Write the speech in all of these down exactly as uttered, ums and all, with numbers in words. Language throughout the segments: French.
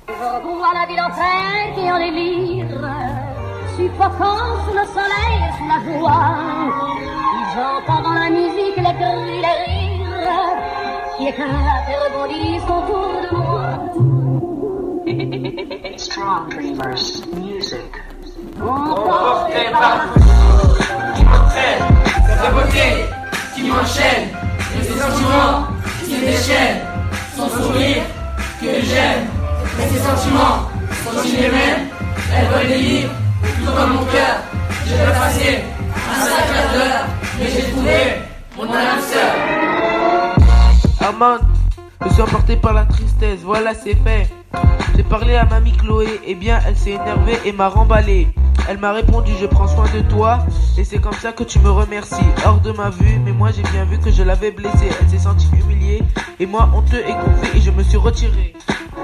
Je vois la ville entière qui en délire, suffocant sous le soleil et sous la joie. Et j'entends dans la musique les cris, les rires, qui éclatent et rebondissent autour de moi. Strong Dreamers Music. Emporté par qui m'entraîne, sa beauté qui m'enchaîne, et ses sentiments qui me déchaînent, son sourire que j'aime, et ses sentiments sont chez les mêmes, elle vole des livres, tout comme mon cœur, je vais passer un sacré quart d'heure, mais j'ai trouvé mon âme sœur. Armand, je suis emporté par la tristesse, voilà c'est fait. J'ai parlé à mamie Chloé, et bien elle s'est énervée et m'a remballé. Elle m'a répondu je prends soin de toi et c'est comme ça que tu me remercies. Hors de ma vue, mais moi j'ai bien vu que je l'avais blessée. Elle s'est sentie humiliée et moi honteux et gonflé et je me suis retiré.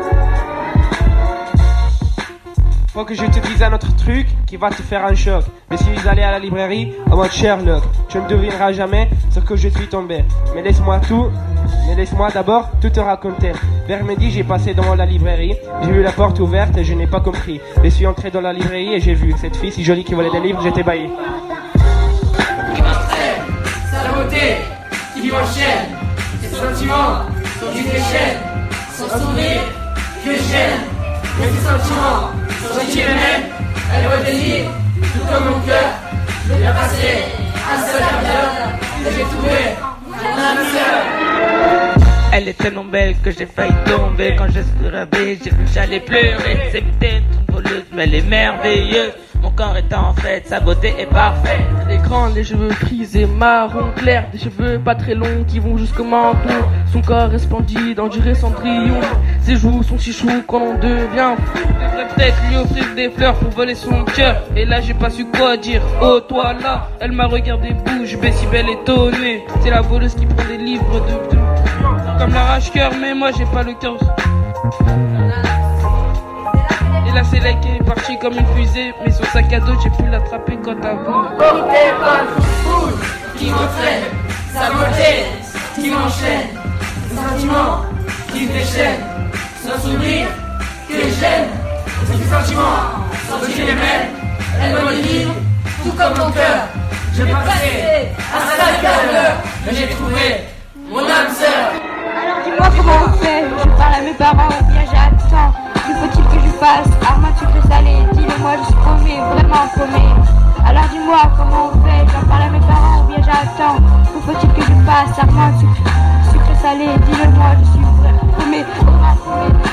Faut que je te dise un autre truc qui va te faire un choc. Je suis allé à la librairie en mode Sherlock. Tu ne devineras jamais ce que je suis tombé. Mais laisse-moi tout, mais laisse-moi d'abord tout te raconter. Vers midi, j'ai passé devant la librairie. J'ai vu la porte ouverte et je n'ai pas compris. Je suis entré dans la librairie et j'ai vu cette fille si jolie qui volait des livres. J'étais bailli. Qui m'entraîne, sa beauté qui m'enchaîne, ses sentiments qui me déchaînent, son sourire que j'aime, mais ses sentiments sont chez les mêmes, elle vole des livres, tout comme mon cœur. Je vais passer un seul quart d'heure, et j'ai trouvé mon âme sœur. Elle est tellement belle que j'ai failli tomber. Quand je suis rêvé, j'ai vu que j'allais pleurer. C'est peut-être une voleuse, mais elle est merveilleuse. Mon corps est en fait, sa beauté est parfaite. Elle est grande, les cheveux frisés, marron clair, des cheveux pas très longs qui vont jusqu'au menton. Son corps est splendide, on dirait Cendrillon. Ses joues sont si choues quand on devient fou. Devrait peut-être lui offrir des fleurs pour voler son cœur. Et là j'ai pas su quoi dire. Oh toi là, elle m'a regardé bouche bée, si belle étonnée. C'est la voleuse qui prend des livres de, de comme l'arrache-cœur, mais moi j'ai pas le cœur. Et là c'est là qui est parti comme une fusée, mais son sac à dos j'ai pu l'attraper quand t'as voulu. Porté par le foule qui m'entraîne, sa beauté qui m'enchaîne, ses sentiments qui me déchaînent, son sourire que j'aime, ses sentiments sont chez les mêmes, elle me livre, tout comme mon cœur. Je vais passer un sale quart d'heure, mais j'ai trouvé mon âme sœur. Alors dis-moi comment on fait, je parle à mes parents ou bien j'attends. Que faut-il que je fasse? Armand sucré salé, dis-le-moi, je suis paumé, vraiment paumé. Alors dis-moi comment on fait, j'en parle à mes parents ou bien j'attends. Que faut-il que je fasse? Armand sucré salé, dis-le-moi, je suis vraiment paumé, vraiment paumé.